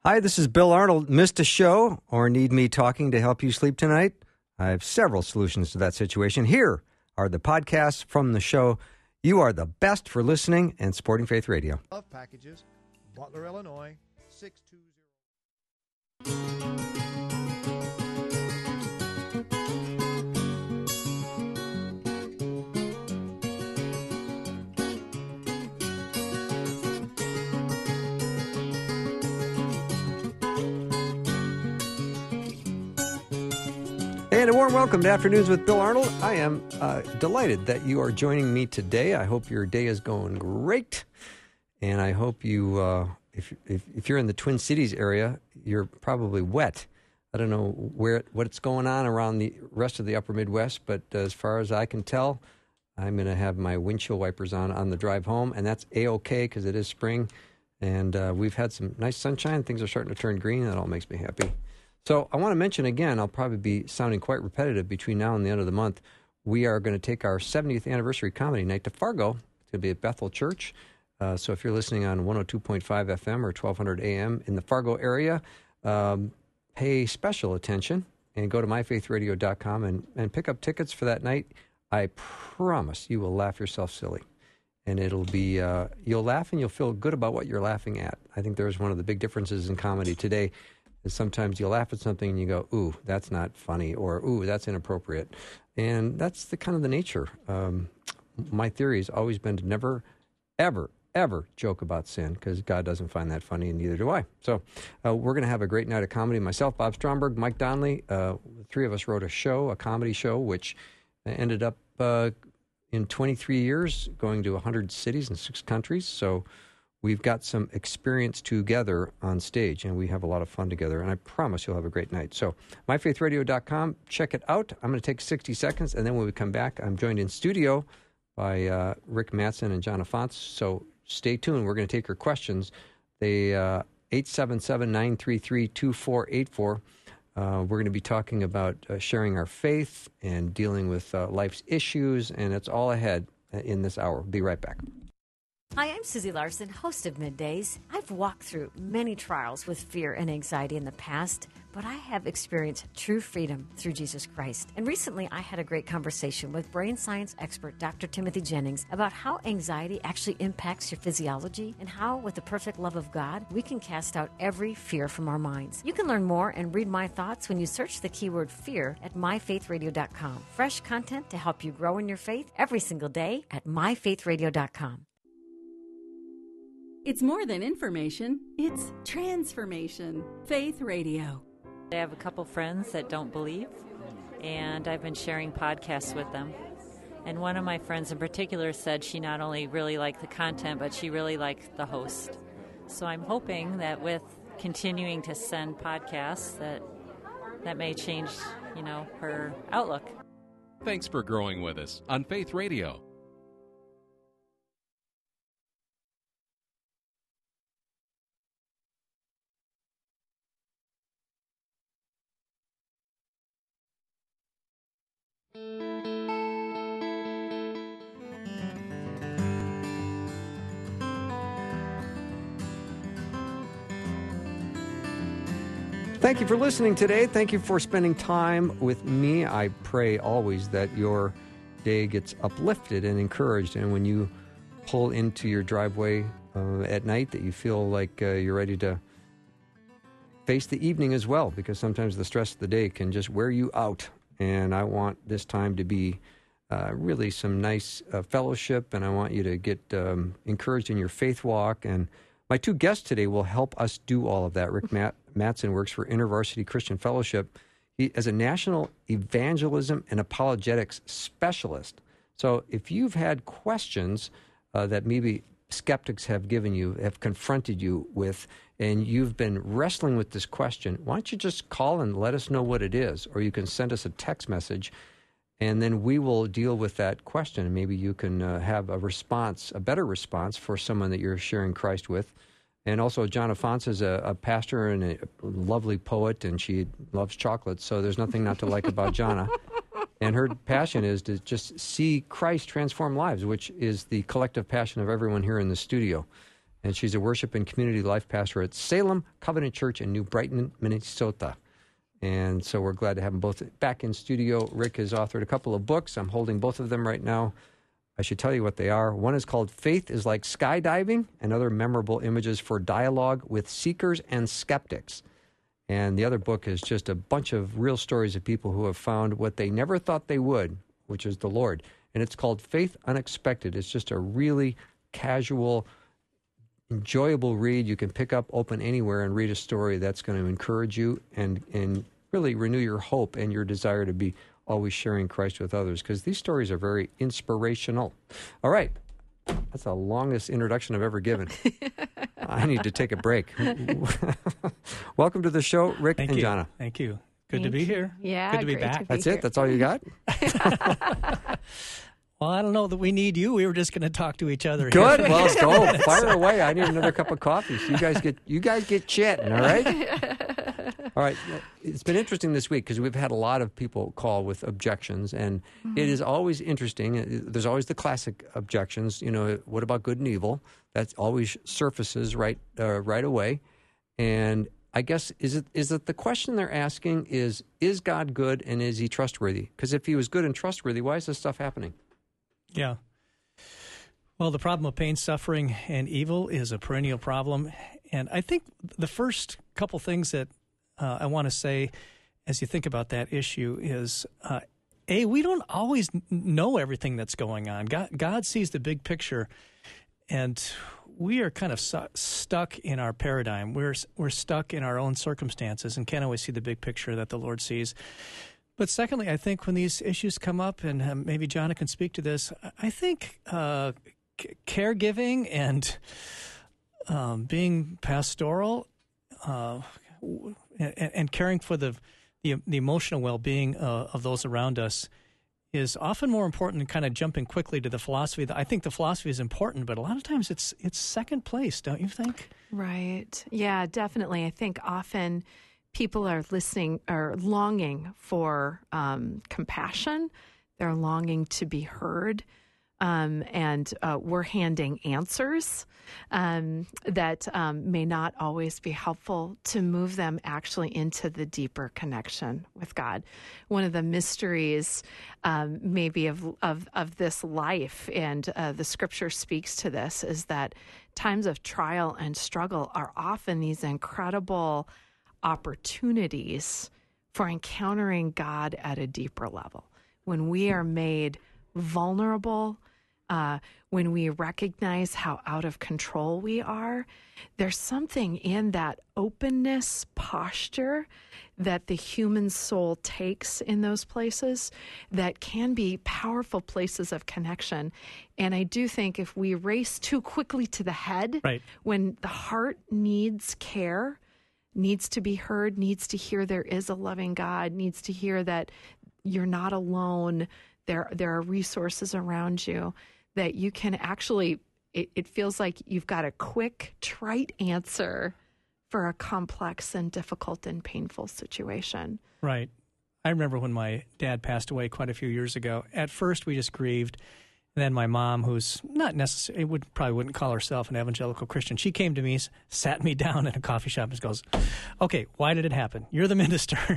Hi, this is Bill Arnold. Missed a show or need me talking to help you sleep tonight? I have several solutions to that situation. Here are the podcasts from the show. You are the best for listening and supporting Faith Radio. Love Packages, Butler, Illinois, 620. And a warm welcome to Afternoons with Bill Arnold. I am delighted that you are joining me today. I hope your day is going great. And I hope you, if you're in the Twin Cities area, you're probably wet. I don't know what's going on around the rest of the upper Midwest, but as far as I can tell, I'm going to have my windshield wipers on the drive home, and that's A-OK because it is spring. And we've had some nice sunshine. Things are starting to turn green. That all makes me happy. So I want to mention again, I'll probably be sounding quite repetitive between now and the end of the month. We are going to take our 70th anniversary comedy night to Fargo. It's going to be at Bethel Church. So if you're listening on 102.5 FM or 1200 AM in the Fargo area, pay special attention and go to myfaithradio.com and pick up tickets for that night. I promise you will laugh yourself silly. And it'll be, you'll laugh and you'll feel good about what you're laughing at. I think there's one of the big differences in comedy today. Is sometimes you laugh at something and you go, ooh, that's not funny, or ooh, that's inappropriate. And that's the kind of the nature. My theory has always been to never, ever, ever joke about sin, because God doesn't find that funny, and neither do I. So we're going to have a great night of comedy. Myself, Bob Stromberg, Mike Donnelly, the three of us wrote a comedy show, which ended up in 23 years going to 100 cities and 6 countries. So we've got some experience together on stage, and we have a lot of fun together, and I promise you'll have a great night. So, myfaithradio.com, check it out. I'm going to take 60 seconds, and then when we come back, I'm joined in studio by Rick Mattson and John Afonso. So, stay tuned. We're going to take your questions. They 877-933-2484. We're going to be talking about sharing our faith and dealing with life's issues, and it's all ahead in this hour. Be right back. Hi, I'm Susie Larson, host of Middays. I've walked through many trials with fear and anxiety in the past, but I have experienced true freedom through Jesus Christ. And recently, I had a great conversation with brain science expert Dr. Timothy Jennings about how anxiety actually impacts your physiology and how, with the perfect love of God, we can cast out every fear from our minds. You can learn more and read my thoughts when you search the keyword fear at myfaithradio.com. Fresh content to help you grow in your faith every single day at myfaithradio.com. It's more than information, it's transformation. Faith Radio. I have a couple friends that don't believe, and I've been sharing podcasts with them. And one of my friends in particular said she not only really liked the content, but she really liked the host. So I'm hoping that with continuing to send podcasts that may change, her outlook. Thanks for growing with us on Faith Radio. Thank you for listening today. Thank you for spending time with me. I pray always that your day gets uplifted and encouraged, and when you pull into your driveway at night, that you feel like you're ready to face the evening as well, because sometimes the stress of the day can just wear you out. And I want this time to be really some nice fellowship, and I want you to get encouraged in your faith walk. And my two guests today will help us do all of that. Rick Mattson works for InterVarsity Christian Fellowship. He is a national evangelism and apologetics specialist. So if you've had questions that maybe skeptics have confronted you with, and you've been wrestling with this question, why don't you just call and let us know what it is, or you can send us a text message, and then we will deal with that question. Maybe you can have a better response for someone that you're sharing Christ with. And also, John Afonso is a pastor and a lovely poet, and she loves chocolate, so there's nothing not to like about Jonna. And her passion is to just see Christ transform lives, which is the collective passion of everyone here in the studio. And she's a worship and community life pastor at Salem Covenant Church in New Brighton, Minnesota. And so we're glad to have them both back in studio. Rick has authored a couple of books. I'm holding both of them right now. I should tell you what they are. One is called Faith is Like Skydiving, and other memorable images for dialogue with seekers and skeptics. And the other book is just a bunch of real stories of people who have found what they never thought they would, which is the Lord. And it's called Faith Unexpected. It's just a really casual, enjoyable read. You can pick up, open anywhere, and read a story that's going to encourage you and really renew your hope and your desire to be always sharing Christ with others, because these stories are very inspirational. All right. That's the longest introduction I've ever given. I need to take a break. Welcome to the show, Rick and Jana. Thank you. Good to be here. Yeah, good to be back. That's it? That's all you got? Well, I don't know that we need you. We were just going to talk to each other. Good. Here. Well, go. Fire away. I need another cup of coffee. So you guys get chatting, all right? All right. It's been interesting this week because we've had a lot of people call with objections, and it is always interesting. There's always the classic objections. You know, what about good and evil? That always surfaces right away. And I guess is it the question they're asking is God good and is he trustworthy? Because if he was good and trustworthy, why is this stuff happening? Yeah. Well, the problem of pain, suffering, and evil is a perennial problem. And I think the first couple things that I want to say as you think about that issue is, we don't always know everything that's going on. God sees the big picture, and we are kind of stuck in our paradigm. We're stuck in our own circumstances and can't always see the big picture that the Lord sees. But secondly, I think when these issues come up, and maybe Jana can speak to this, I think caregiving and being pastoral and caring for the emotional well-being of those around us is often more important than kind of jumping quickly to the philosophy. I think the philosophy is important, but a lot of times it's second place, don't you think? Right. Yeah, definitely. I think often people are listening or longing for compassion. They're longing to be heard. And we're handing answers that may not always be helpful to move them actually into the deeper connection with God. One of the mysteries maybe of this life, and the Scripture speaks to this, is that times of trial and struggle are often these incredible opportunities for encountering God at a deeper level. When we are made vulnerable, when we recognize how out of control we are, there's something in that openness posture that the human soul takes in those places that can be powerful places of connection. And I do think if we race too quickly to the head, right, when the heart needs care, needs to be heard, needs to hear there is a loving God, needs to hear that you're not alone, there are resources around you, that you can actually, it feels like you've got a quick, trite answer for a complex and difficult and painful situation. Right. I remember when my dad passed away quite a few years ago. At first, we just grieved. And then my mom, who's not necessarily, probably wouldn't call herself an evangelical Christian, she came to me, sat me down in a coffee shop and goes, okay, why did it happen? You're the minister.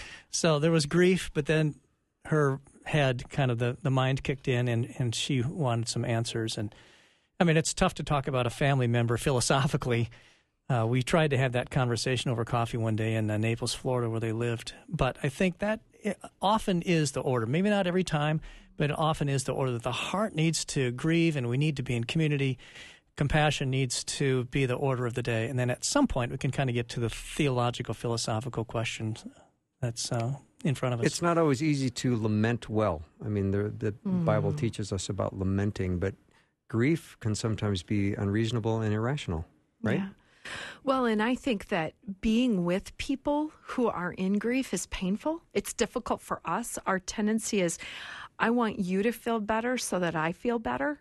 So there was grief, but then her head, kind of the mind kicked in, and she wanted some answers. And I mean, it's tough to talk about a family member philosophically. We tried to have that conversation over coffee one day in Naples, Florida, where they lived. But I think that often is the order. Maybe not every time, but it often is the order that the heart needs to grieve, and we need to be in community. Compassion needs to be the order of the day. And then at some point, we can kind of get to the theological, philosophical questions that's in front of us. It's not always easy to lament well. I mean, the Bible teaches us about lamenting, but grief can sometimes be unreasonable and irrational, right? Yeah. Well, and I think that being with people who are in grief is painful. It's difficult for us. Our tendency is, I want you to feel better so that I feel better.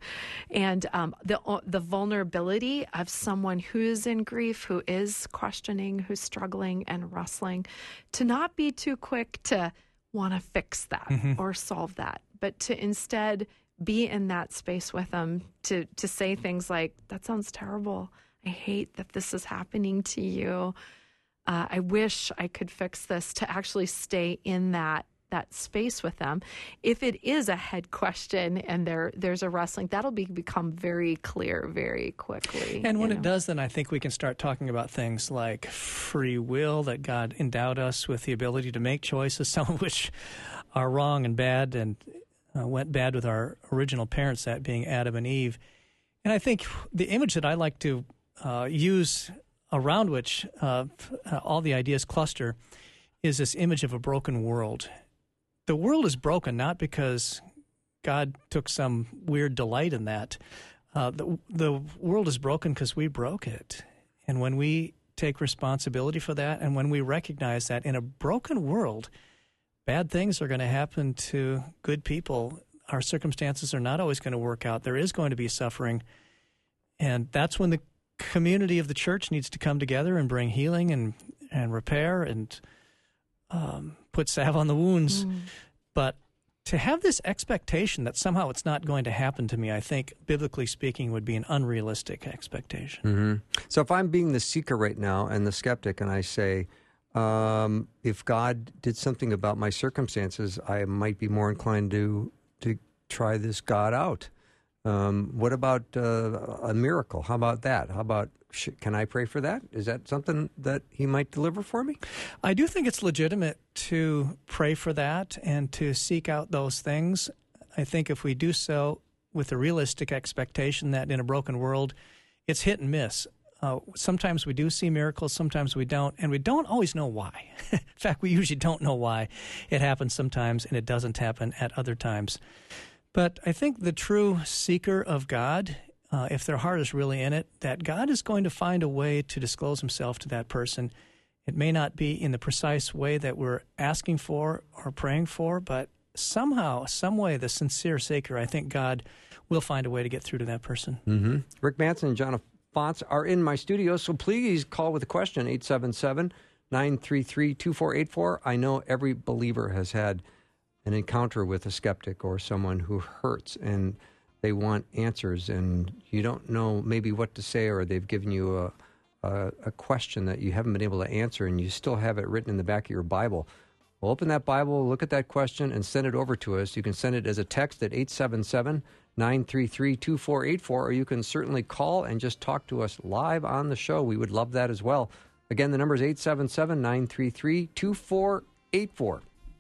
And the vulnerability of someone who is in grief, who is questioning, who's struggling and wrestling, to not be too quick to want to fix that or solve that, but to instead be in that space with them, to say things like, that sounds terrible. I hate that this is happening to you. I wish I could fix this, to actually stay in that space with them. If it is a head question and there's a wrestling, that'll become very clear very quickly. And when it does, then I think we can start talking about things like free will, that God endowed us with the ability to make choices, some of which are wrong and bad and went bad with our original parents, that being Adam and Eve. And I think the image that I like to use, around which all the ideas cluster, is this image of a broken world. The world is broken not because God took some weird delight in that. The world is broken because we broke it. And when we take responsibility for that, and when we recognize that in a broken world, bad things are going to happen to good people. Our circumstances are not always going to work out. There is going to be suffering. And that's when the community of the church needs to come together and bring healing and repair and put salve on the wounds. But to have this expectation that somehow it's not going to happen to me, I think, biblically speaking, would be an unrealistic expectation. So if I'm being the seeker right now and the skeptic, and I say, if God did something about my circumstances, I might be more inclined to try this God out. What about a miracle? How about that? How about, can I pray for that? Is that something that he might deliver for me? I do think it's legitimate to pray for that and to seek out those things. I think if we do so with a realistic expectation that in a broken world, it's hit and miss. Sometimes we do see miracles, sometimes we don't, and we don't always know why. In fact, we usually don't know why. It happens sometimes, and it doesn't happen at other times. But I think the true seeker of God, if their heart is really in it, that God is going to find a way to disclose himself to that person. It may not be in the precise way that we're asking for or praying for, but somehow, some way, the sincere seeker, I think God will find a way to get through to that person. Rick Manson and John Fonts are in my studio, so please call with a question, 877-933-2484. I know every believer has had an encounter with a skeptic or someone who hurts, and they want answers, and you don't know maybe what to say, or they've given you a question that you haven't been able to answer, and you still have it written in the back of your Bible. Well, open that Bible, look at that question, and send it over to us. You can send it as a text at 877-933-2484, or you can certainly call and just talk to us live on the show. We would love that as well. Again, the number is 877-933-2484.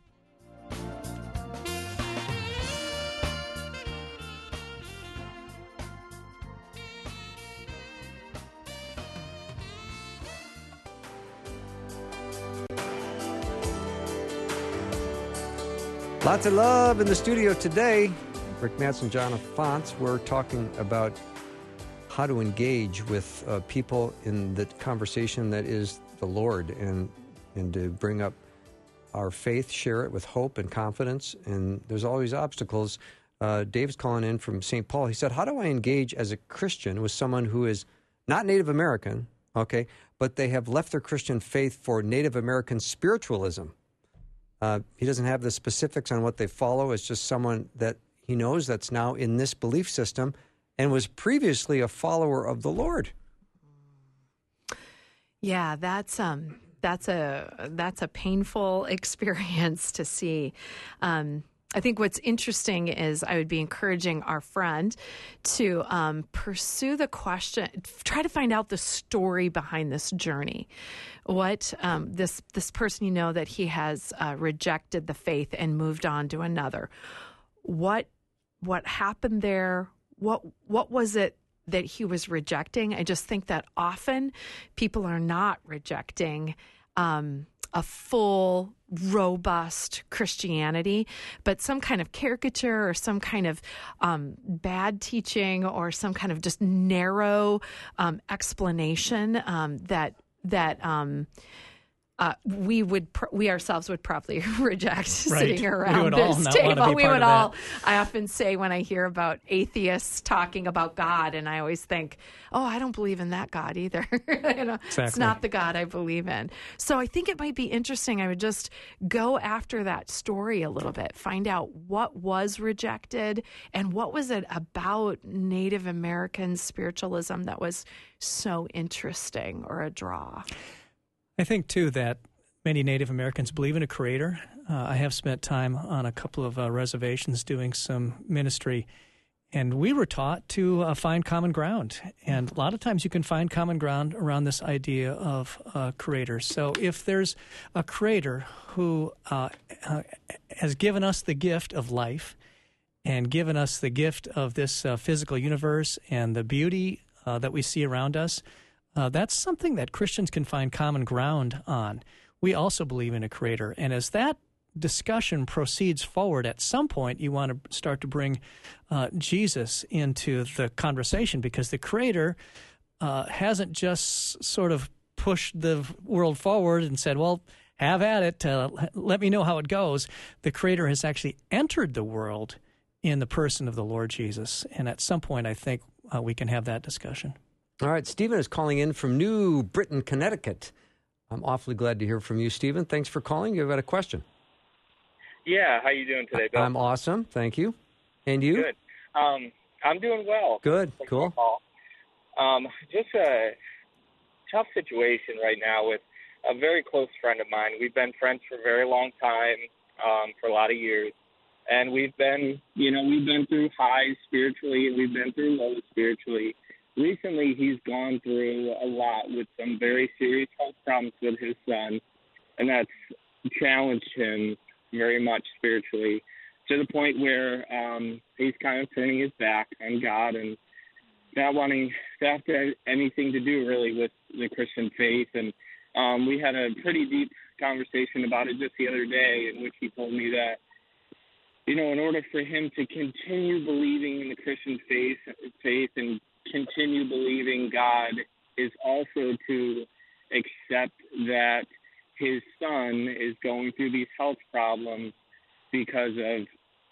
Lots of love in the studio today. Rick Manson, John Fonts. We're talking about how to engage with people in the conversation that is the Lord, and to bring up our faith, share it with hope and confidence. And there's always obstacles. Dave's calling in from St. Paul. He said, how do I engage as a Christian with someone who is not Native American, okay, but they have left their Christian faith for Native American spiritualism? He doesn't have the specifics on what they follow. It's just someone that he knows that's now in this belief system and was previously a follower of the Lord. Yeah, that's a painful experience to see. I think what's interesting is I would be encouraging our friend to pursue the question, try to find out the story behind this journey. What this person, that he has rejected the faith and moved on to another. What happened there? What was it that he was rejecting? I just think that often people are not rejecting a full, robust Christianity, but some kind of caricature or some kind of bad teaching or some kind of just narrow explanation that we ourselves would probably reject Right. sitting around We would all this not want to table. be We part would of all. that. I often say when I hear about atheists talking about God, and I always think, oh, I don't believe in that God either. It's Exactly. not the God I believe in. So I think it might be interesting. I would just go after that story a little bit, find out what was rejected and what was it about Native American spiritualism that was so interesting or a draw. I think, too, that many Native Americans believe in a creator. I have spent time on a couple of reservations doing some ministry, and we were taught to find common ground. And a lot of times you can find common ground around this idea of creator. So if there's a creator who has given us the gift of life and given us the gift of this physical universe and the beauty that we see around us, that's something that Christians can find common ground on. We also believe in a creator. And as that discussion proceeds forward, at some point you want to start to bring Jesus into the conversation, because the creator hasn't just sort of pushed the world forward and said, well, have at it, let me know how it goes. The creator has actually entered the world in the person of the Lord Jesus. And at some point, I think we can have that discussion. All right, Stephen is calling in from New Britain, Connecticut. I'm awfully glad to hear from you, Stephen. Thanks for calling. You've got a question. Yeah, how you doing today, Bill? I'm awesome. Thank you. And you? Good. I'm doing well. Good. Thanks Cool. for the call. Just a tough situation right now with a very close friend of mine. We've been friends for a very long time, for a lot of years. And we've been through highs spiritually, and we've been through lows spiritually. Recently, he's gone through a lot with some very serious health problems with his son, and that's challenged him very much spiritually, to the point where he's kind of turning his back on God and not wanting to have anything to do really with the Christian faith. And we had a pretty deep conversation about it just the other day, in which he told me that, in order for him to continue believing in the Christian faith and continue believing God is also to accept that his son is going through these health problems because of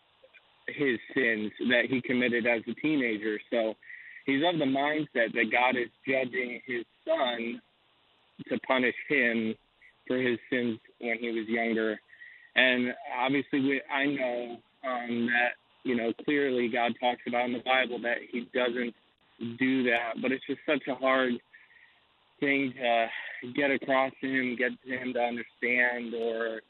his sins that he committed as a teenager. So he's of the mindset that God is judging his son to punish him for his sins when he was younger. And obviously I know that, clearly God talks about in the Bible that he doesn't do that, but it's just such a hard thing to get across to him, get him to understand, or,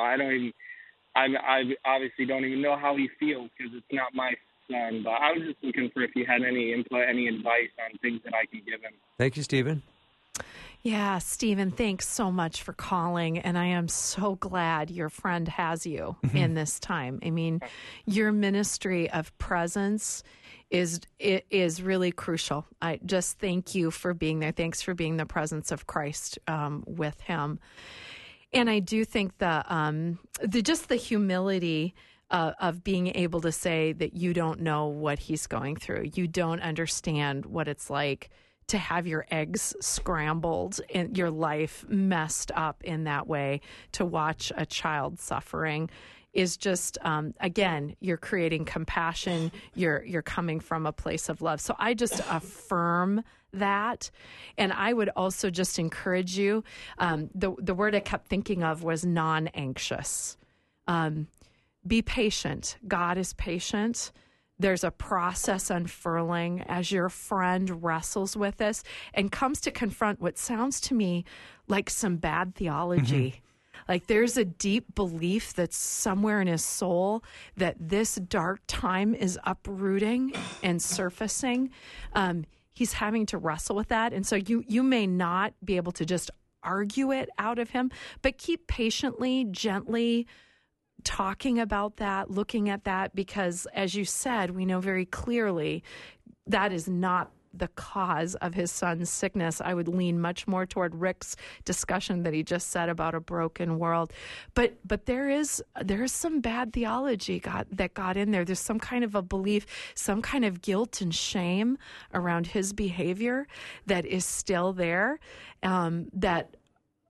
I obviously don't even know how he feels because it's not my son, but I was just looking for if you had any input, any advice on things that I can give him. Thank you, Stephen. Yeah, Stephen, thanks so much for calling. And I am so glad your friend has you in this time. I mean, your ministry of presence is really crucial. I just thank you for being there. Thanks for being the presence of Christ with him. And I do think the humility of being able to say that you don't know what he's going through. You don't understand what it's like to have your eggs scrambled and your life messed up in that way, to watch a child suffering is just, again, you're creating compassion. You're coming from a place of love. So I just affirm that. And I would also just encourage you. The word I kept thinking of was non-anxious. Be patient. God is patient. There's a process unfurling as your friend wrestles with this and comes to confront what sounds to me like some bad theology. Like there's a deep belief that's somewhere in his soul that this dark time is uprooting and surfacing. He's having to wrestle with that. And so you may not be able to just argue it out of him, but keep patiently, gently talking about that, looking at that, because as you said, we know very clearly that is not the cause of his son's sickness. I would lean much more toward Rick's discussion that he just said about a broken world. But there is some bad theology that got in there. There's some kind of a belief, some kind of guilt and shame around his behavior that is still there, that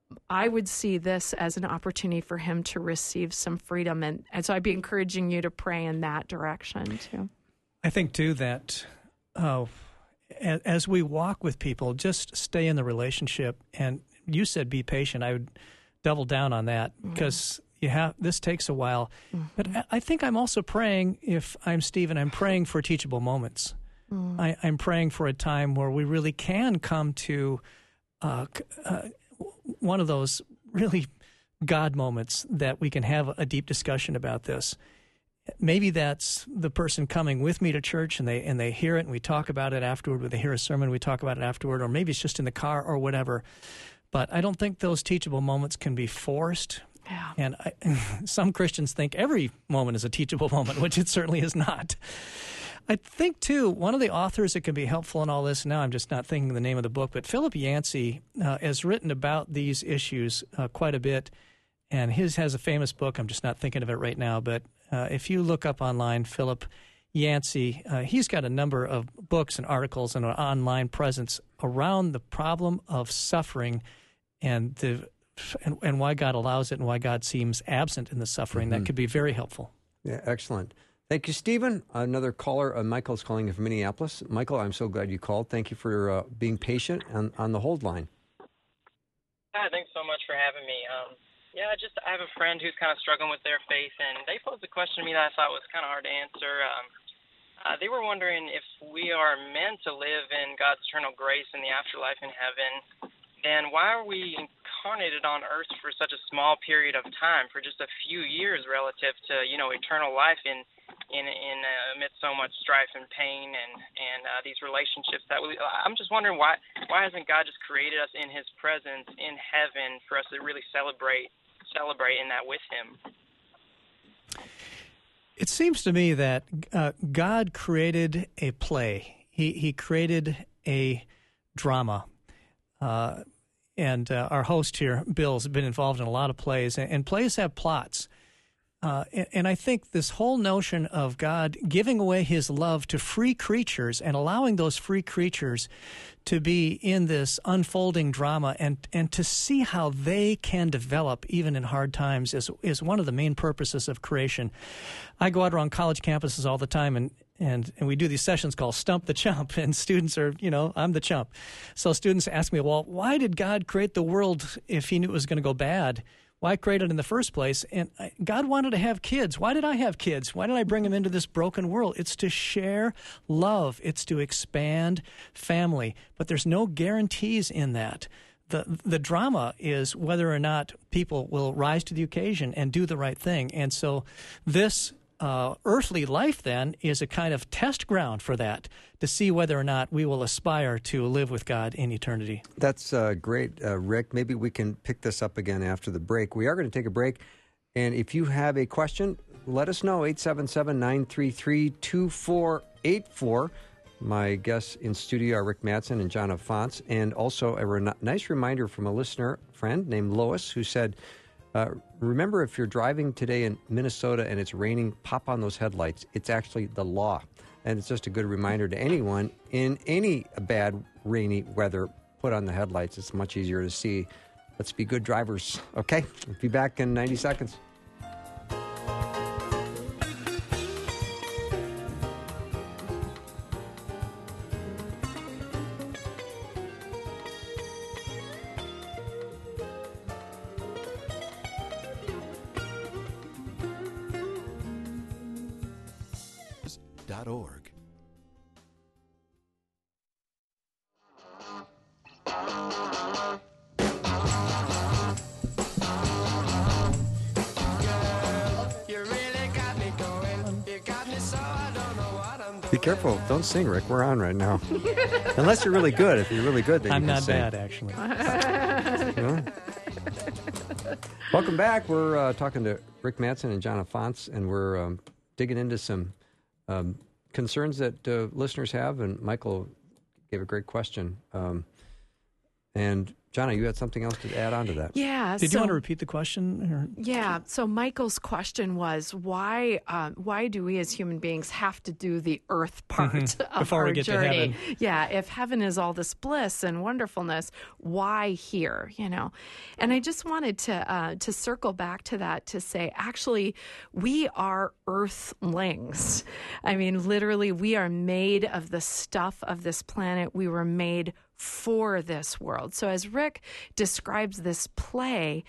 I would see this as an opportunity for him to receive some freedom. And so I'd be encouraging you to pray in that direction, too. I think, too, that as we walk with people, just stay in the relationship. And you said be patient. I would double down on that because this takes a while. But I think I'm also praying, if I'm Stephen, I'm praying for teachable moments. I'm praying for a time where we really can come to one of those really God moments that we can have a deep discussion about this. Maybe that's the person coming with me to church and they hear it and we talk about it afterward, or they hear a sermon, we talk about it afterward, or maybe it's just in the car or whatever. But I don't think those teachable moments can be forced. Yeah. And some Christians think every moment is a teachable moment, which it certainly is not. I think, too, one of the authors that can be helpful in all this, now I'm just not thinking the name of the book, but Philip Yancey has written about these issues quite a bit, and his has a famous book. I'm just not thinking of it right now, but if you look up online, Philip Yancey, he's got a number of books and articles and an online presence around the problem of suffering and why God allows it and why God seems absent in the suffering. That could be very helpful. Yeah, excellent. Thank you, Stephen. Another caller, Michael's calling in from Minneapolis. Michael, I'm so glad you called. Thank you for being patient on the hold line. Hi, thanks so much for having me. I have a friend who's kind of struggling with their faith, and they posed a question to me that I thought was kind of hard to answer. They were wondering if we are meant to live in God's eternal grace in the afterlife in heaven, then why are we incarnated on earth for such a small period of time, for just a few years relative to, eternal life in amidst so much strife and pain and these relationships I'm just wondering why hasn't God just created us in his presence in heaven for us to really celebrate in that with him? It seems to me that God created a play. He created a drama. And our host here, Bill, has been involved in a lot of plays, and plays have plots. And I think this whole notion of God giving away his love to free creatures and allowing those free creatures to be in this unfolding drama and to see how they can develop even in hard times is one of the main purposes of creation. I go out around college campuses all the time and we do these sessions called Stump the Chump, and students are, I'm the chump. So students ask me, well, why did God create the world if he knew it was going to go bad? Why create it in the first place? And God wanted to have kids. Why did I have kids? Why did I bring them into this broken world? It's to share love. It's to expand family. But there's no guarantees in that. The drama is whether or not people will rise to the occasion and do the right thing. And so this earthly life then is a kind of test ground for that, to see whether or not we will aspire to live with God in eternity. That's great, Rick. Maybe we can pick this up again after the break. We are going to take a break, and if you have a question, let us know, 877-933-2484. My guests in studio are Rick Mattson and John Fonts, and also a nice reminder from a listener friend named Lois who said, remember, if you're driving today in Minnesota and it's raining, pop on those headlights. It's actually the law. And it's just a good reminder to anyone in any bad, rainy weather, put on the headlights. It's much easier to see. Let's be good drivers. Okay? We'll be back in 90 seconds. .org. Be careful. Don't sing, Rick. We're on right now. Unless you're really good. If you're really good, then I'm you can not sing. bad, actually. Welcome back. We're talking to Rick Mattson and John Fonts, and we're digging into some concerns that listeners have, and Michael gave a great question. And Jonna, you had something else to add on to that. Yeah. Did you want to repeat the question? Or? Yeah. So Michael's question was, why do we as human beings have to do the earth part of before our we get journey? to heaven? Yeah. If heaven is all this bliss and wonderfulness, why here? And I just wanted to circle back to that to say, actually, we are earthlings. I mean, literally, we are made of the stuff of this planet. We were made for this world. So as Rick describes this play,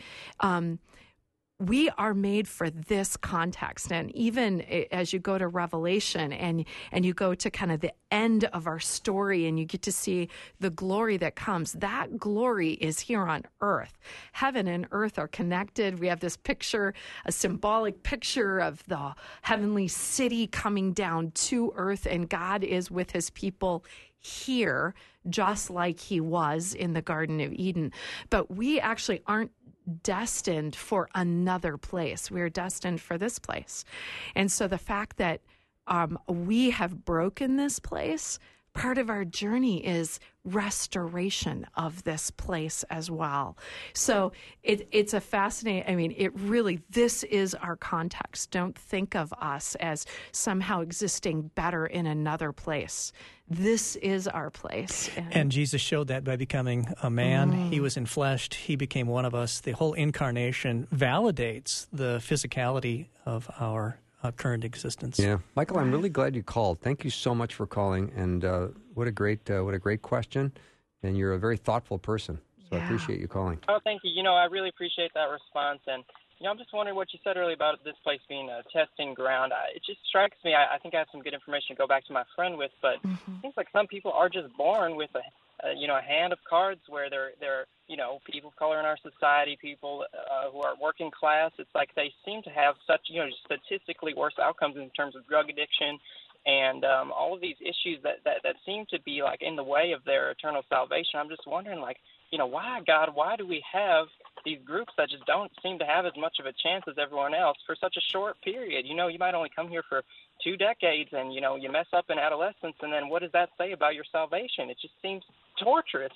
we are made for this context. And even as you go to Revelation and you go to kind of the end of our story and you get to see the glory that comes, that glory is here on earth. Heaven and earth are connected. We have this picture, a symbolic picture of the heavenly city coming down to earth, and God is with his people here, just like he was in the Garden of Eden. But we actually aren't destined for another place. We're destined for this place. And so the fact that we have broken this place, part of our journey is restoration of this place as well. So it's a fascinating, this is our context. Don't think of us as somehow existing better in another place. This is our place. And Jesus showed that by becoming a man. He was enfleshed. He became one of us. The whole incarnation validates the physicality of our current existence. Yeah, Michael, I'm really glad you called. Thank you so much for calling, and what a great question. And you're a very thoughtful person, so I appreciate you calling. Oh, thank you. I really appreciate that response, and I'm just wondering what you said earlier about this place being a testing ground. It just strikes me. I think I have some good information to go back to my friend with, but it seems like some people are just born with a hand of cards where they're people of color in our society, people who are working class. It's like they seem to have such statistically worse outcomes in terms of drug addiction and all of these issues that seem to be like in the way of their eternal salvation. I'm just wondering, why, God, why do we have these groups that just don't seem to have as much of a chance as everyone else for such a short period? You might only come here for 2 decades and, you mess up in adolescence, and then what does that say about your salvation? It just seems torturous,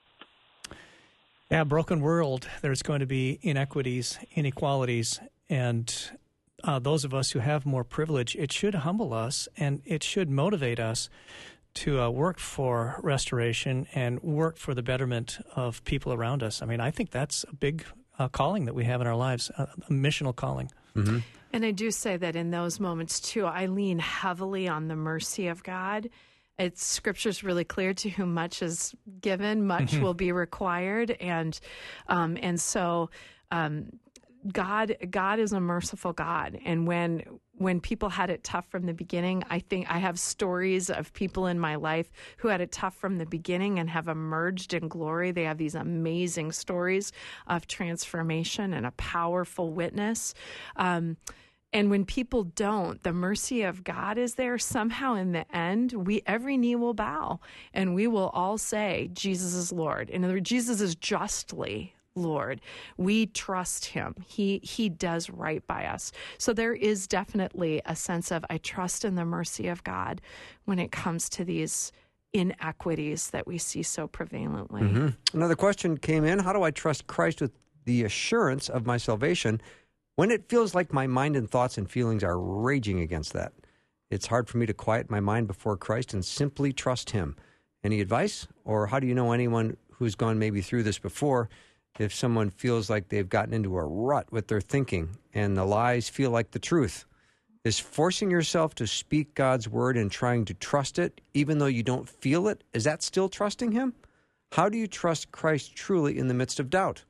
Yeah, broken world. There's going to be inequities, inequalities, and those of us who have more privilege, it should humble us and it should motivate us to work for restoration and work for the betterment of people around us. I mean, I think that's a big calling that we have in our lives, a missional calling. Mm-hmm. And I do say that in those moments, too, I lean heavily on the mercy of God. Scripture's really clear: to whom much is given, much will be required. And so God is a merciful God. And when people had it tough from the beginning, I think I have stories of people in my life who had it tough from the beginning and have emerged in glory. They have these amazing stories of transformation and a powerful witness. And when people don't, the mercy of God is there. Somehow in the end, every knee will bow and we will all say, Jesus is Lord. In other words, Jesus is justly Lord. We trust him. He does right by us. So there is definitely a sense of, I trust in the mercy of God when it comes to these inequities that we see so prevalently. Mm-hmm. Another question came in: how do I trust Christ with the assurance of my salvation when it feels like my mind and thoughts and feelings are raging against that? It's hard for me to quiet my mind before Christ and simply trust him. Any advice? Or how do you know anyone who's gone maybe through this before? If someone feels like they've gotten into a rut with their thinking and the lies feel like the truth, is forcing yourself to speak God's word and trying to trust it, even though you don't feel it, is that still trusting him? How do you trust Christ truly in the midst of doubt?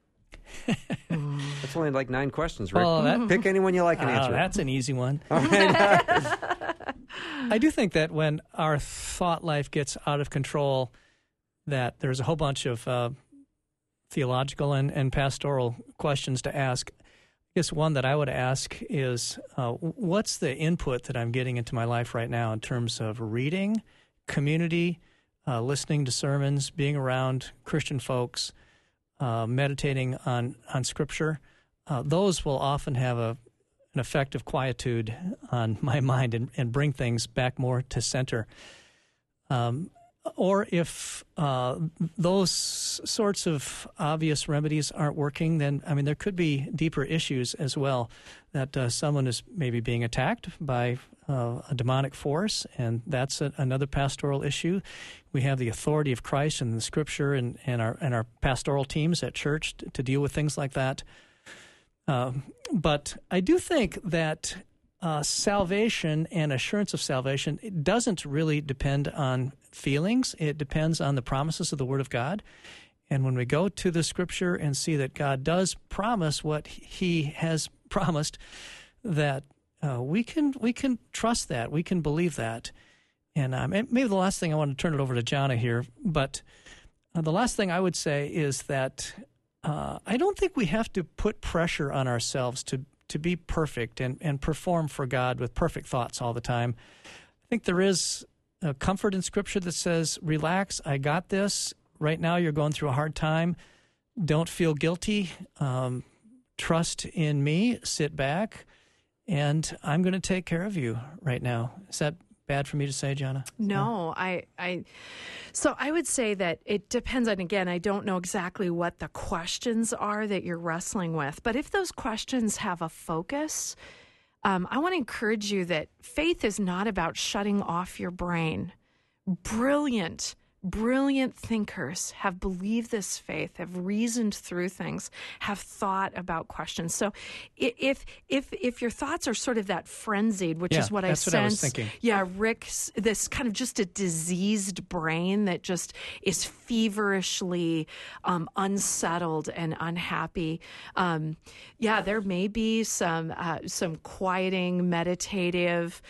That's only like 9 questions, Rick. Well, pick anyone you like and answer. That's an easy one. All right. I do think that when our thought life gets out of control, that there's a whole bunch of theological and pastoral questions to ask. I guess one that I would ask is, what's the input that I'm getting into my life right now in terms of reading, community, listening to sermons, being around Christian folks, meditating on Scripture? Those will often have an effect of quietude on my mind and bring things back more to center. or if those sorts of obvious remedies aren't working, then, I mean, there could be deeper issues as well, that someone is maybe being attacked by a demonic force, and that's another pastoral issue. We have the authority of Christ and the Scripture and our pastoral teams at church to deal with things like that. But I do think that salvation and assurance of salvation, it doesn't really depend on feelings. It depends on the promises of the Word of God. And when we go to the Scripture and see that God does promise what He has promised, that we can trust that, we can believe that. And maybe the last thing, I want to turn it over to Jana here, but the last thing I would say is that I don't think we have to put pressure on ourselves to be perfect and perform for God with perfect thoughts all the time. I think there is a comfort in Scripture that says, relax, I got this. Right now you're going through a hard time. Don't feel guilty. Trust in me. Sit back. And I'm going to take care of you right now. Is that bad for me to say, Jana? No, So I would say that it depends on, again, I don't know exactly what the questions are that you're wrestling with, but if those questions have a focus, I want to encourage you that faith is not about shutting off your brain. Brilliant thinkers have believed this faith, have reasoned through things, have thought about questions. So if your thoughts are sort of that frenzied, which is what I sense. That's what I was thinking. Yeah, Rick's, this kind of just a diseased brain that just is feverishly unsettled and unhappy. There may be some quieting, meditative,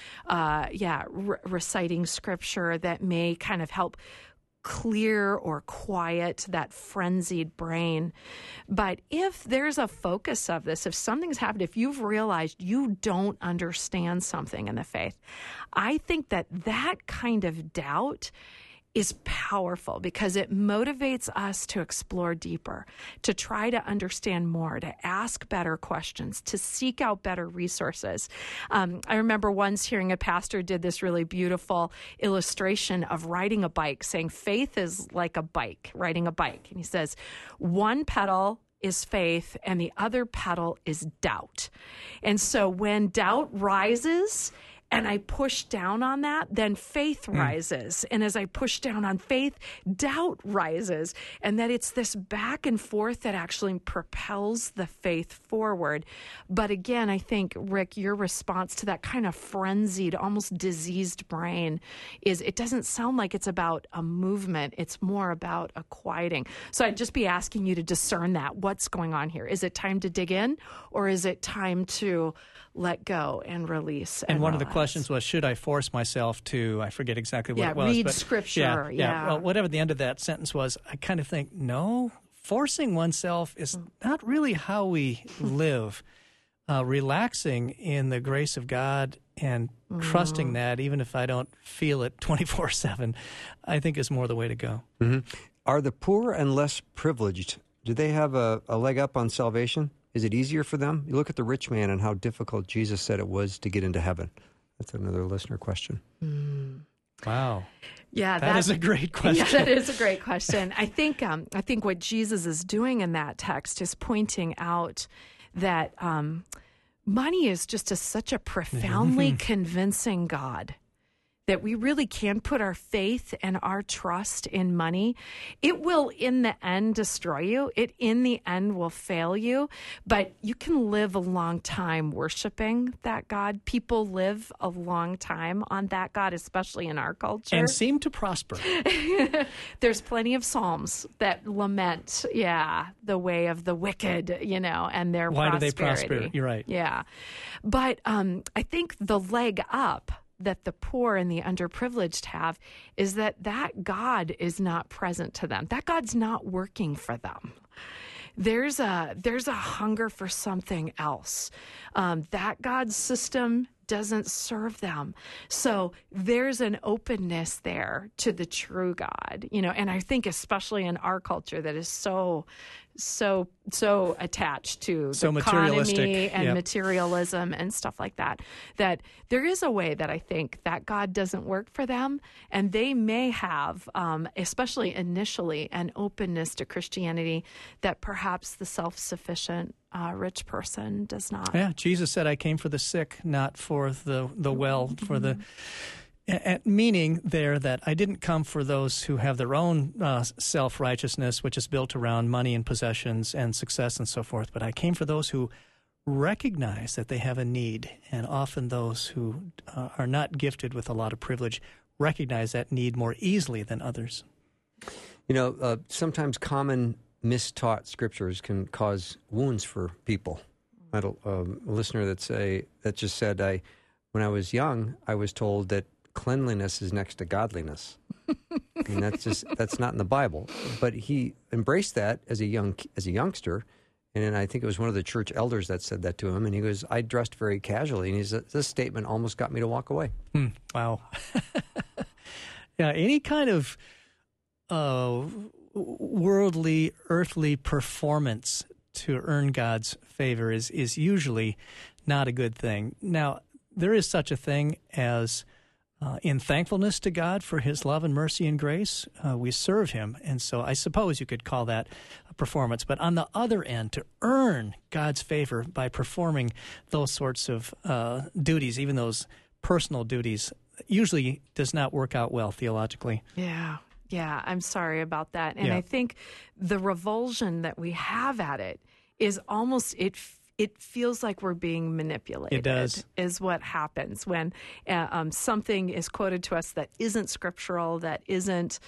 reciting Scripture that may kind of help clear or quiet that frenzied brain. But if there's a focus of this, if something's happened, if you've realized you don't understand something in the faith, I think that kind of doubt is powerful because it motivates us to explore deeper, to try to understand more, to ask better questions, to seek out better resources. I remember once hearing a pastor did this really beautiful illustration of riding a bike, saying faith is like a bike, riding a bike. And he says, one pedal is faith and the other pedal is doubt. And so when doubt rises, and I push down on that, then faith rises. And as I push down on faith, doubt rises. And that it's this back and forth that actually propels the faith forward. But again, I think, Rick, your response to that kind of frenzied, almost diseased brain is it doesn't sound like it's about a movement. It's more about a quieting. So I'd just be asking you to discern that. What's going on here? Is it time to dig in, or is it time to let go and release? And one of the questions was, should I force myself to, I forget exactly what it was. Read Scripture. Well, whatever the end of that sentence was, I kind of think, no, forcing oneself is not really how we live. Relaxing in the grace of God and trusting that, even if I don't feel it 24/7, I think is more the way to go. Mm-hmm. Are the poor and less privileged, do they have a leg up on salvation? Is it easier for them? You look at the rich man and how difficult Jesus said it was to get into heaven. That's another listener question. Wow. Yeah, that is a great question. Yeah, that is a great question. I think what Jesus is doing in that text is pointing out that money is just such a profoundly convincing God, that we really can put our faith and our trust in money. It will, in the end, destroy you. It, in the end, will fail you. But you can live a long time worshiping that God. People live a long time on that God, especially in our culture. And seem to prosper. There's plenty of Psalms that lament, the way of the wicked, and their prosperity. Why do they prosper? You're right. Yeah. But I think the leg up that the poor and the underprivileged have is that God is not present to them. That God's not working for them. There's a hunger for something else. That God's system doesn't serve them. So there's an openness there to the true God, and I think especially in our culture that is so so attached to So the economy materialistic. and Yep. materialism and stuff like that, that there is a way that I think that God doesn't work for them, and they may have, especially initially, an openness to Christianity that perhaps the self-sufficient rich person does not. Yeah, Jesus said, I came for the sick, not for the well, for the... Meaning there that I didn't come for those who have their own self-righteousness, which is built around money and possessions and success and so forth, but I came for those who recognize that they have a need, and often those who are not gifted with a lot of privilege recognize that need more easily than others. You know, sometimes common mistaught scriptures can cause wounds for people. I had a listener that just said, when I was young, I was told that cleanliness is next to godliness. I mean, that's not in the Bible. But he embraced that as a youngster, and I think it was one of the church elders that said that to him. And he goes, "I dressed very casually," and this statement almost got me to walk away. Wow. Yeah, any kind of worldly, earthly performance to earn God's favor is usually not a good thing. Now, there is such a thing as in thankfulness to God for His love and mercy and grace, we serve Him. And so I suppose you could call that a performance. But on the other end, to earn God's favor by performing those sorts of duties, even those personal duties, usually does not work out well theologically. Yeah, I'm sorry about that. And I think the revulsion that we have at it is almost, it feels like we're being manipulated. It does. Is what happens when something is quoted to us that isn't scriptural, that isn't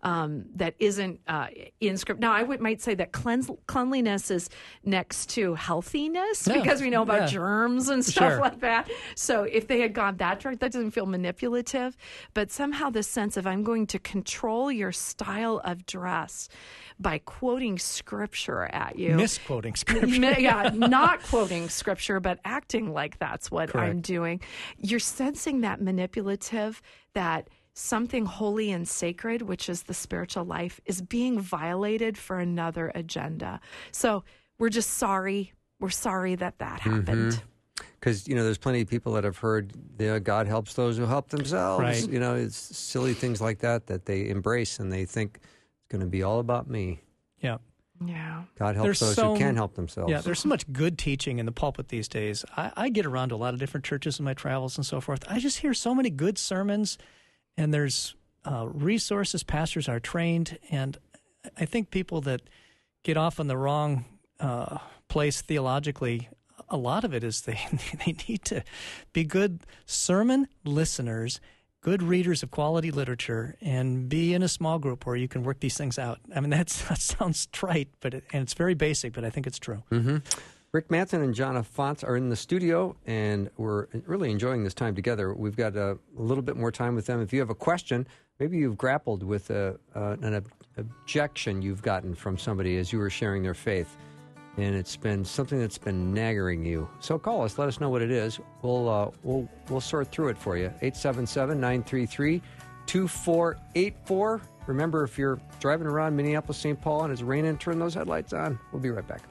in script. Now, I might say that cleanliness is next to healthiness because we know about germs and stuff like that. So if they had gone that direct, that doesn't feel manipulative. But somehow this sense of I'm going to control your style of dress by quoting scripture at you. Misquoting scripture. Not quoting scripture, but acting like that's what Correct. I'm doing. You're sensing that manipulative, that something holy and sacred, which is the spiritual life, is being violated for another agenda. So we're just sorry. We're sorry that happened. Because, there's plenty of people that have heard God helps those who help themselves. Right. It's silly things like that they embrace, and they think it's going to be all about me. Yeah. Yeah. God helps those who can help themselves. Yeah, there's so much good teaching in the pulpit these days. I get around to a lot of different churches in my travels and so forth. I just hear so many good sermons, and there's resources. Pastors are trained, and I think people that get off on the wrong place theologically, a lot of it is they need to be good sermon listeners, good readers of quality literature, and be in a small group where you can work these things out. I mean, that sounds trite, and it's very basic, but I think it's true. Mm-hmm. Rick Manson and Jonna Fonts are in the studio, and we're really enjoying this time together. We've got a little bit more time with them. If you have a question, maybe you've grappled with an objection you've gotten from somebody as you were sharing their faith, and it's been something that's been nagging you. So call us. Let us know what it is. We'll sort through it for you. 877-933-2484. Remember, if you're driving around Minneapolis, St. Paul, and it's raining, turn those headlights on. We'll be right back.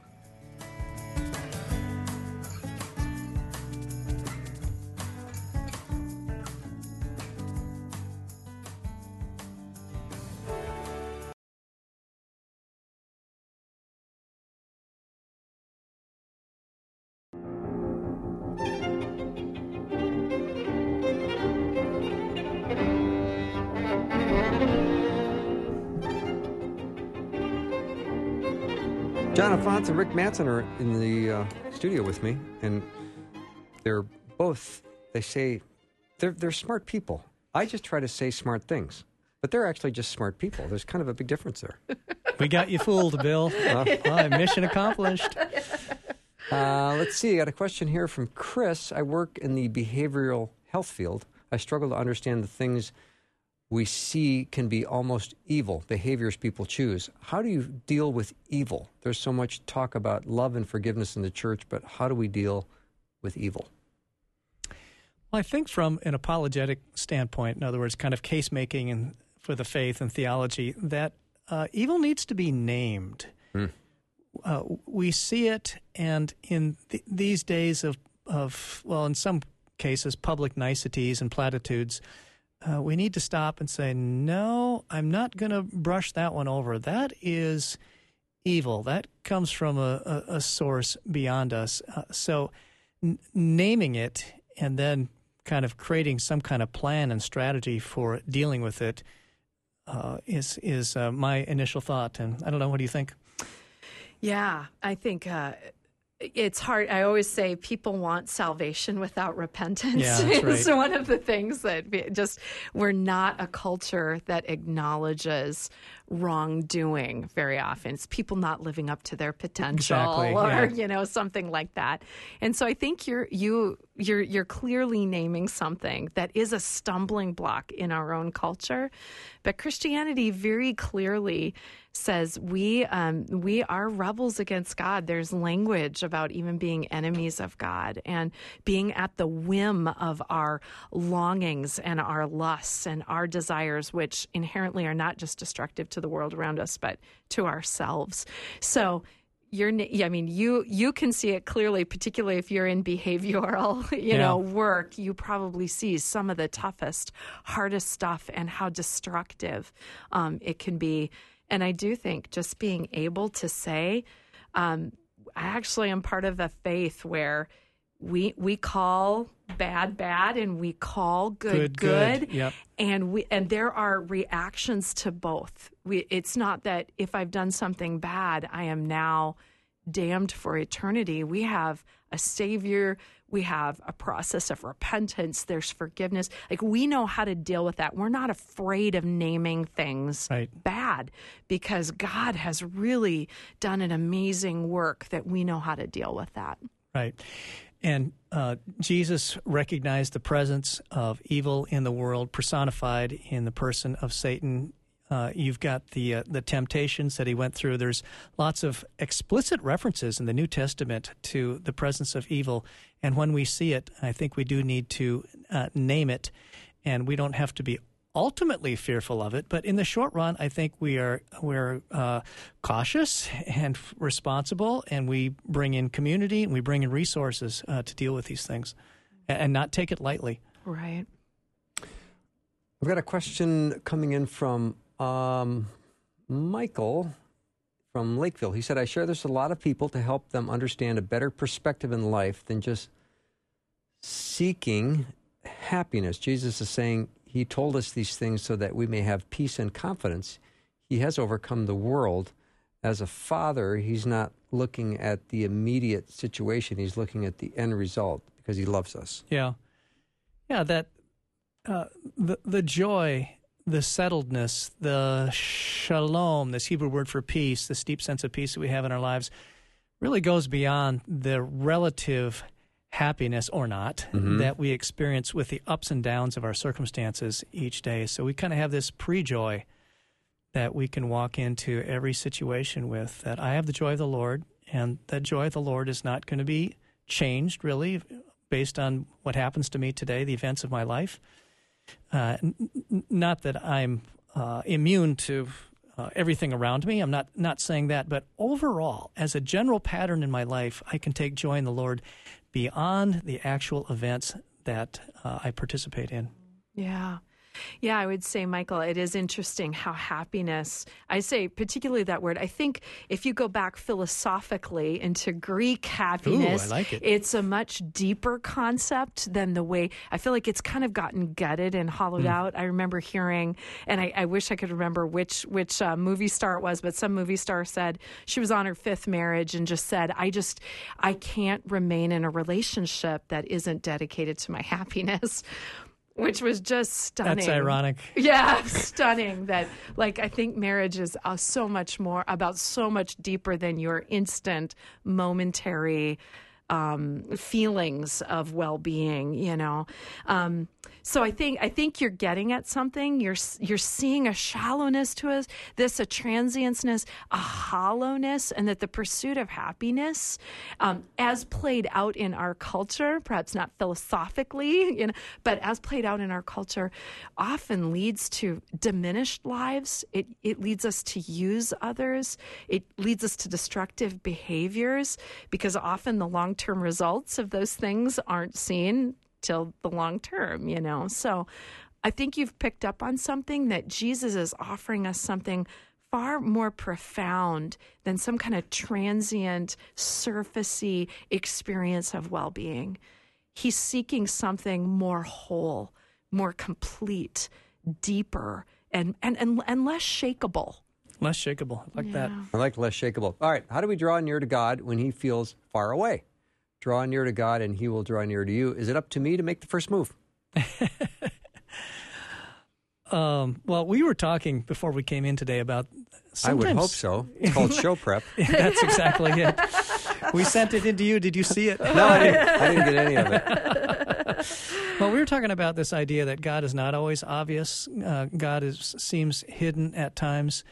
Jonna Fonts and Rick Manson are in the studio with me, and they're both, they say, they're smart people. I just try to say smart things, but they're actually just smart people. There's kind of a big difference there. We got you fooled, Bill. Mission accomplished. Let's see. I got a question here from Chris. I work in the behavioral health field. I struggle to understand the things we see can be almost evil, behaviors people choose. How do you deal with evil? There's so much talk about love and forgiveness in the church, but how do we deal with evil? Well, I think from an apologetic standpoint, in other words, kind of case-making and for the faith and theology, that evil needs to be named. we see it, and in these days of well, in some cases, public niceties and platitudes, we need to stop and say, no, I'm not going to brush that one over. That is evil. That comes from a source beyond us. So naming it and then kind of creating some kind of plan and strategy for dealing with it is my initial thought. And I don't know, what do you think? Yeah, I think it's hard. I always say people want salvation without repentance. Yeah, that's right. It's one of the things that we're not a culture that acknowledges wrongdoing very often. It's people not living up to their potential, exactly, or something like that. And so I think you're clearly naming something that is a stumbling block in our own culture. But Christianity very clearly says we are rebels against God. There's language about even being enemies of God and being at the whim of our longings and our lusts and our desires, which inherently are not just destructive to the world around us, but to ourselves. So you can see it clearly, particularly if you're in behavioral, work. You probably see some of the toughest, hardest stuff and how destructive it can be. And I do think just being able to say, I actually am part of a faith where we call bad and we call good. Yep. And there are reactions to both. It's not that if I've done something bad, I am now damned for eternity. We have a Savior. We have a process of repentance. There's forgiveness. Like, we know how to deal with that. We're not afraid of naming things bad because God has really done an amazing work that we know how to deal with that. Right. And Jesus recognized the presence of evil in the world personified in the person of Satan. You've got the temptations that he went through. There's lots of explicit references in the New Testament to the presence of evil. And when we see it, I think we do need to name it. And we don't have to be ultimately fearful of it. But in the short run, I think we're cautious and responsible, and we bring in community and we bring in resources to deal with these things and not take it lightly. Right. I've got a question coming in from Michael from Lakeville. He said, I share this with a lot of people to help them understand a better perspective in life than just seeking happiness. Jesus is saying he told us these things so that we may have peace and confidence. He has overcome the world. As a father, he's not looking at the immediate situation. He's looking at the end result because he loves us. Yeah. Yeah, that the joy, the settledness, the shalom, this Hebrew word for peace, this deep sense of peace that we have in our lives, really goes beyond the relative happiness or not that we experience with the ups and downs of our circumstances each day. So we kind of have this pre-joy that we can walk into every situation with, that I have the joy of the Lord, and that joy of the Lord is not going to be changed really based on what happens to me today, the events of my life. Not that I'm immune to everything around me. I'm not saying that. But overall, as a general pattern in my life, I can take joy in the Lord beyond the actual events that I participate in. Yeah. Yeah, I would say, Michael, it is interesting how happiness, I say particularly that word, I think if you go back philosophically into Greek happiness, I like it. It's a much deeper concept than the way, I feel like it's kind of gotten gutted and hollowed out. I remember hearing, and I wish I could remember which movie star it was, but some movie star said she was on her 5th marriage and just said, I can't remain in a relationship that isn't dedicated to my happiness. Which was just stunning. That's ironic. Yeah, stunning. That, I think marriage is so much more about so much deeper than your instant, momentary feelings of well-being, you know. So I think you're getting at something. You're seeing a shallowness to us, a transienceness, a hollowness, and that the pursuit of happiness, as played out in our culture, perhaps not philosophically, you know, but as played out in our culture, often leads to diminished lives. It leads us to use others. It leads us to destructive behaviors, because often the long-term results of those things aren't seen till the long term, you know. So I think you've picked up on something, that Jesus is offering us something far more profound than some kind of transient, surfacey experience of well-being. He's seeking something more whole, more complete, deeper, and less shakeable. Less shakeable. I like that. I like less shakeable. All right. How do we draw near to God when he feels far away? Draw near to God and he will draw near to you. Is it up to me to make the first move? Well, we were talking before we came in today about sometimes... I would hope so. It's called show prep. That's exactly it. We sent it into you. Did you see it? No, I didn't get any of it. Well, we were talking about this idea that God is not always obvious. God seems hidden at times.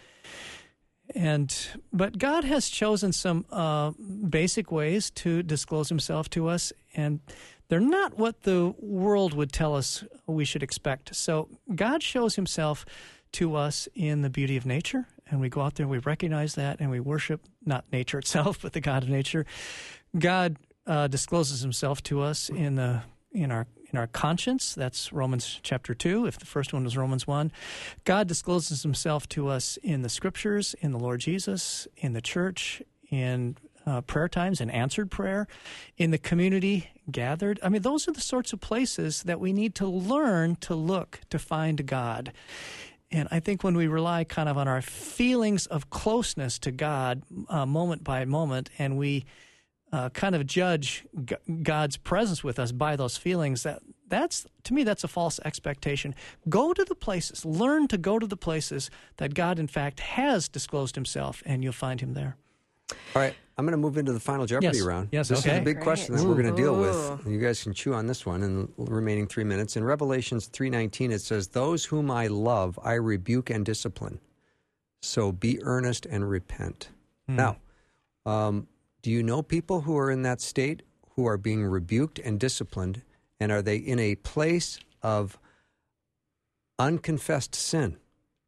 But God has chosen some basic ways to disclose himself to us, and they're not what the world would tell us we should expect. So God shows himself to us in the beauty of nature, and we go out there, we recognize that, and we worship not nature itself, but the God of nature. God discloses himself to us in our conscience. That's Romans chapter 2, if the first one was Romans 1. God discloses himself to us in the scriptures, in the Lord Jesus, in the church, in prayer times, in answered prayer, in the community gathered. I mean, those are the sorts of places that we need to learn to look to find God. And I think when we rely kind of on our feelings of closeness to God moment by moment, and we kind of judge God's presence with us by those feelings, that's to me, that's a false expectation. Go to the places, learn to go to the places that God, in fact, has disclosed himself, and you'll find him there. All right, I'm going to move into the final Jeopardy round. Yes, this okay. is a big question that we're going to deal with. You guys can chew on this one in the remaining 3 minutes. In Revelations 3:19, it says, "Those whom I love, I rebuke and discipline. So be earnest and repent." Now, do you know people who are in that state, who are being rebuked and disciplined, and are they in a place of unconfessed sin?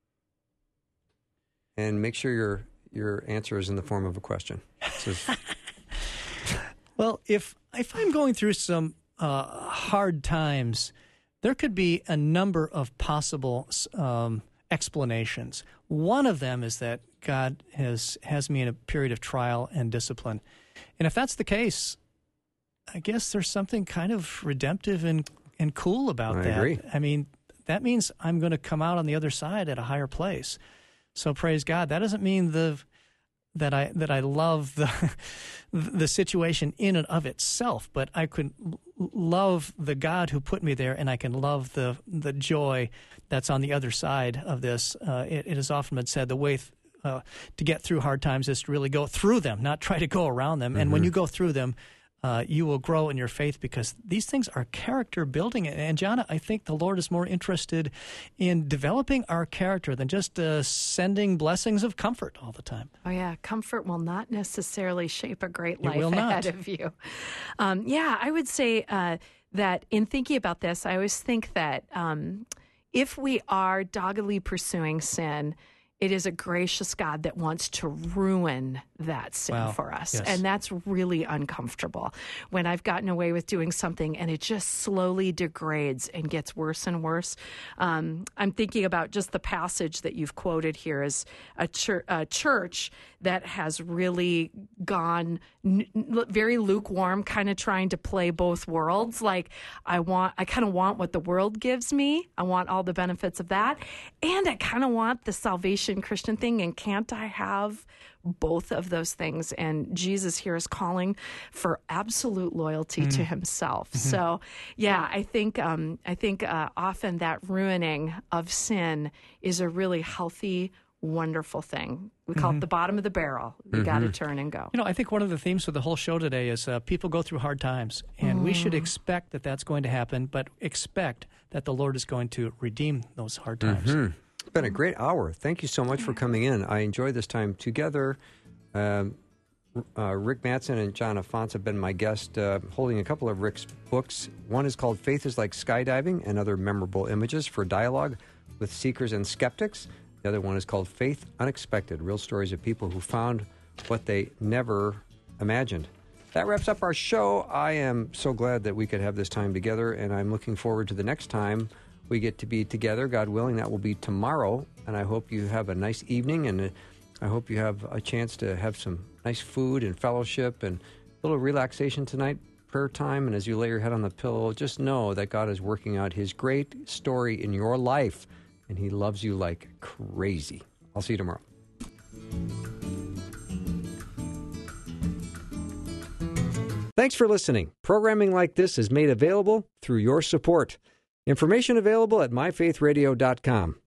And make sure your answer is in the form of a question. Well, if I'm going through some hard times, there could be a number of possible explanations. One of them is that God has me in a period of trial and discipline. And if that's the case, I guess there's something kind of redemptive and cool about that. I agree. I mean, that means I'm going to come out on the other side at a higher place. So praise God. That doesn't mean that I love the situation in and of itself, but I could love the God who put me there, and I can love the joy that's on the other side of this. It has often been said the way to get through hard times is to really go through them, not try to go around them. And when you go through them, you will grow in your faith, because these things are character building. And Jana, I think the Lord is more interested in developing our character than just sending blessings of comfort all the time. Oh, yeah. Comfort will not necessarily shape a great life ahead of you. I would say that in thinking about this, I always think that if we are doggedly pursuing sin, it is a gracious God that wants to ruin that sin for us. Yes. And that's really uncomfortable. When I've gotten away with doing something and it just slowly degrades and gets worse and worse. I'm thinking about just the passage that you've quoted here as a church that has really gone very lukewarm, kind of trying to play both worlds. Like, I kind of want what the world gives me. I want all the benefits of that. And I kind of want the salvation Christian thing. And can't I have both of those things? And Jesus here is calling for absolute loyalty to himself. So, I think often that ruining of sin is a really healthy wonderful thing. We call it the bottom of the barrel. You got to turn and go. You know, I think one of the themes of the whole show today is people go through hard times, and we should expect that that's going to happen, but expect that the Lord is going to redeem those hard times. It's been a great hour. Thank you so much for coming in. I enjoyed this time together. Rick Mattson and John Afonso have been my guest, holding a couple of Rick's books. One is called Faith is Like Skydiving and Other Memorable Images for Dialogue with Seekers and Skeptics. The other one is called Faith Unexpected, Real Stories of People Who Found What They Never Imagined. That wraps up our show. I am so glad that we could have this time together, and I'm looking forward to the next time we get to be together. God willing, that will be tomorrow, and I hope you have a nice evening, and I hope you have a chance to have some nice food and fellowship and a little relaxation tonight, prayer time, and as you lay your head on the pillow, just know that God is working out His great story in your life, and He loves you like crazy. I'll see you tomorrow. Thanks for listening. Programming like this is made available through your support. Information available at myfaithradio.com.